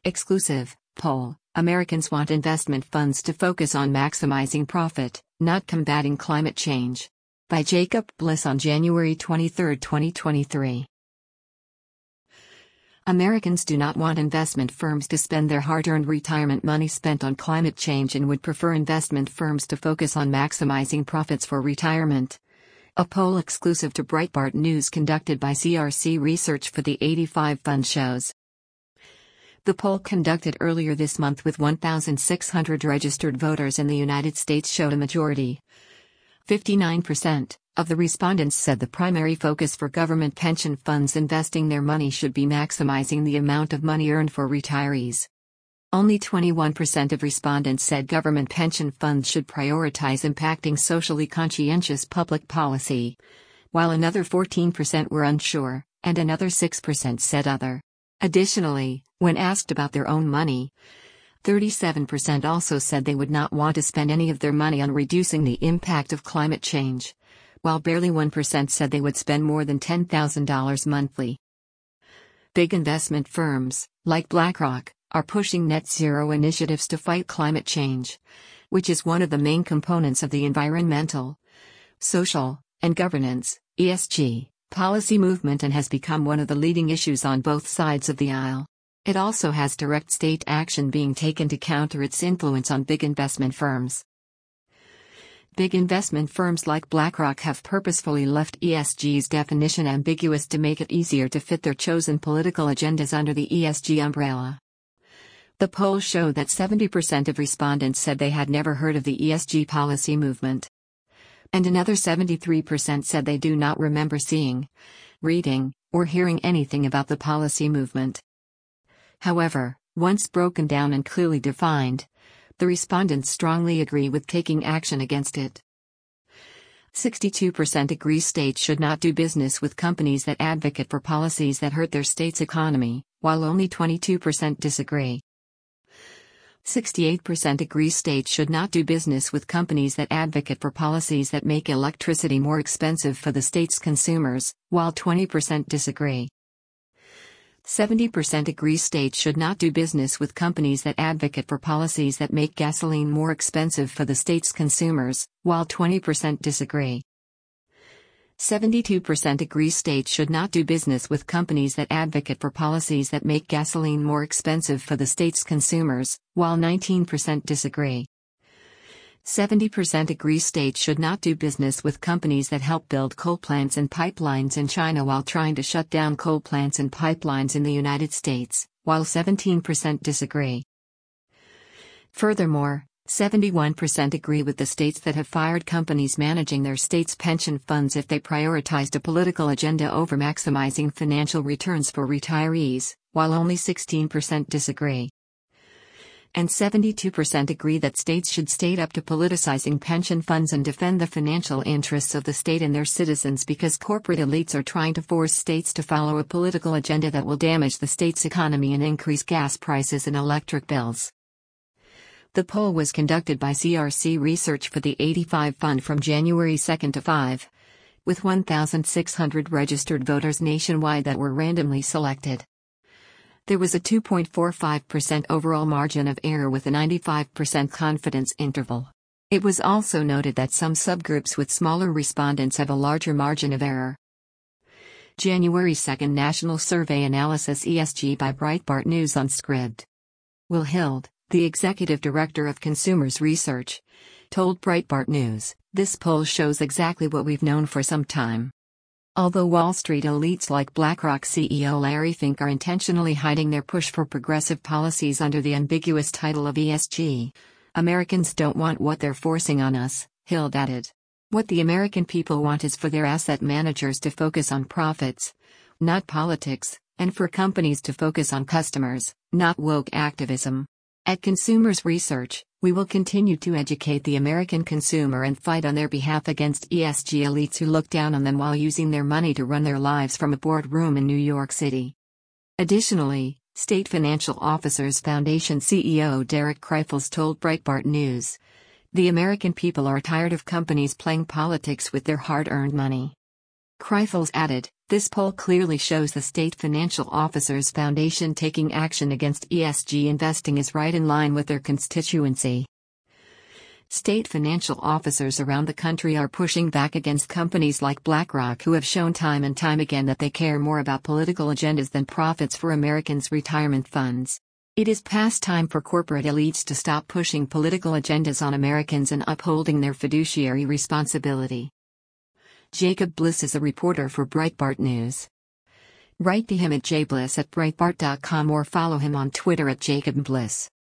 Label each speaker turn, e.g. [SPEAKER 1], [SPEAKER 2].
[SPEAKER 1] Exclusive poll: Americans want investment funds to focus on maximizing profit, not combating climate change. By Jacob Bliss on January 23, 2023. Americans do not want investment firms to spend their hard-earned retirement money spent on climate change and would prefer investment firms to focus on maximizing profits for retirement. A poll exclusive to Breitbart News conducted by CRC Research for the 85 Fund shows. The poll conducted earlier this month with 1,600 registered voters in the United States showed a majority. 59% of the respondents said the primary focus for government pension funds investing their money should be maximizing the amount of money earned for retirees. Only 21% of respondents said government pension funds should prioritize impacting socially conscientious public policy, while another 14% were unsure, and another 6% said other. Additionally, when asked about their own money, 37% also said they would not want to spend any of their money on reducing the impact of climate change, while barely 1% said they would spend more than $10,000 monthly. Big investment firms, like BlackRock, are pushing net zero initiatives to fight climate change, which is one of the main components of the environmental, social, and governance (ESG) policy movement and has become one of the leading issues on both sides of the aisle. It also has direct state action being taken to counter its influence on big investment firms. Big investment firms like BlackRock have purposefully left ESG's definition ambiguous to make it easier to fit their chosen political agendas under the ESG umbrella. The poll showed that 70% of respondents said they had never heard of the ESG policy movement. And another 73% said they do not remember seeing, reading, or hearing anything about the policy movement. However, once broken down and clearly defined, the respondents strongly agree with taking action against it. 62% agree states should not do business with companies that advocate for policies that hurt their state's economy, while only 22% disagree. 68% agree states should not do business with companies that advocate for policies that make electricity more expensive for the state's consumers, while 20% disagree. 70% agree states should not do business with companies that advocate for policies that make gasoline more expensive for the state's consumers, while 20% disagree. 72% agree states should not do business with companies that advocate for policies that make gasoline more expensive for the state's consumers, while 19% disagree. 70% agree states should not do business with companies that help build coal plants and pipelines in China while trying to shut down coal plants and pipelines in the United States, while 17% disagree. Furthermore, 71% agree with the states that have fired companies managing their state's pension funds if they prioritized a political agenda over maximizing financial returns for retirees, while only 16% disagree. And 72% agree that states should stay up to politicizing pension funds and defend the financial interests of the state and their citizens because corporate elites are trying to force states to follow a political agenda that will damage the state's economy and increase gas prices and electric bills. The poll was conducted by CRC Research for the 85 Fund from January 2 to 5, with 1,600 registered voters nationwide that were randomly selected. There was a 2.45% overall margin of error with a 95% confidence interval. It was also noted that some subgroups with smaller respondents have a larger margin of error. January 2 National Survey Analysis ESG by Breitbart News on Scribd. Will Hild, the executive director of Consumers Research, told Breitbart News, "This poll shows exactly what we've known for some time. Although Wall Street elites like BlackRock CEO Larry Fink are intentionally hiding their push for progressive policies under the ambiguous title of ESG, Americans don't want what they're forcing on us," Hild added. "What the American people want is for their asset managers to focus on profits, not politics, and for companies to focus on customers, not woke activism. At Consumers Research, we will continue to educate the American consumer and fight on their behalf against ESG elites who look down on them while using their money to run their lives from a boardroom in New York City." Additionally, State Financial Officers Foundation CEO Derek Kreifels told Breitbart News, "The American people are tired of companies playing politics with their hard-earned money." Kreifels added, This poll clearly shows the State Financial Officers Foundation taking action against ESG investing is right in line with their constituency. State financial officers around the country are pushing back against companies like BlackRock, who have shown time and time again that they care more about political agendas than profits for Americans' retirement funds. It is past time for corporate elites to stop pushing political agendas on Americans and upholding their fiduciary responsibility. Jacob Bliss is a reporter for Breitbart News. Write to him at jbliss@breitbart.com or follow him on Twitter @JacobBliss.